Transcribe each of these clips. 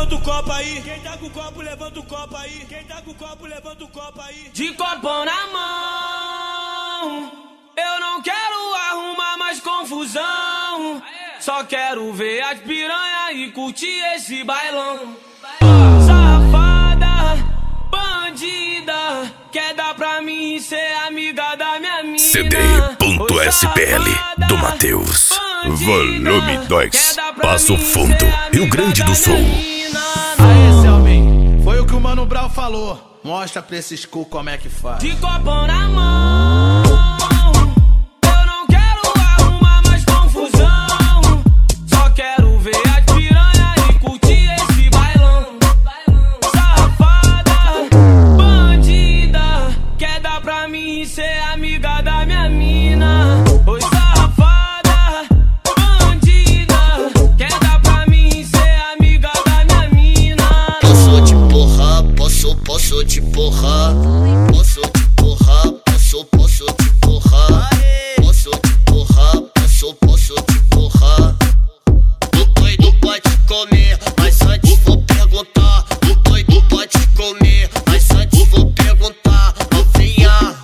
levanta o copo aí. Quem tá com o copo, levanta o copo aí. Quem tá com o copo, levanta o copo aí. De copão na mão, eu não quero arrumar mais confusão. Só quero ver as piranha e curtir esse bailão. Safada, bandida, quer dar pra mim ser amiga da minha mina. CD.SPL do Matheus. Volume 2, Passo Fundo, Rio Grande do Sul. Aí, Selmin, foi o que o Mano Brown falou. Mostra pra esses cu como é que faz. De copão na mão, eu não quero arrumar mais confusão. Só quero ver as piranha e curtir esse bailão. Safada, bandida, quer dar pra mim ser amiga da minha mina. Oi, safada, bandida, quer dar pra mim ser amiga da minha mina. Posso te porrar, posso te porrar. Posso te porrar, posso te porrar. Posso te porrar, posso te porrar. O doido pode comer, mas antes vou perguntar. O doido pode comer, mas antes vou perguntar. Novinha,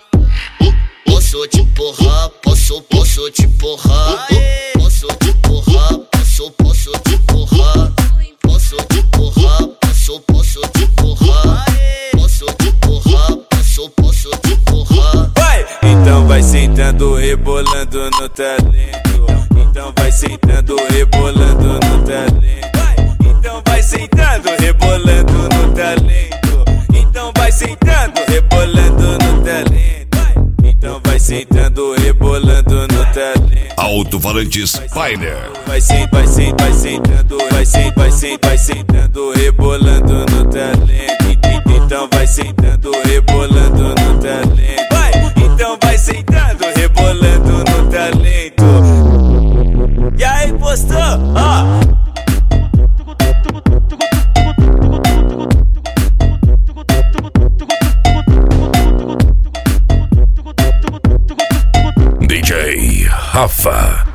posso te porrar, posso te porrar. Posso te porrar, posso te porrar. Posso te porrar, posso te porrar. Posso te porrar, posso te porrar. Então vai sentando, rebolando no talento. Então vai sentando, rebolando no talento. Então vai sentando, rebolando no talento. Então vai sentando, rebolando no talento. Então vai sentando, rebolando no talento. Alto-falantes Pioneer. Vai sentando, vai sentando, rebolando no talento. Então vai sentando, rebolando no talento. Então vai sentando, rebolando no talento. E aí, postou? DJ Rafa.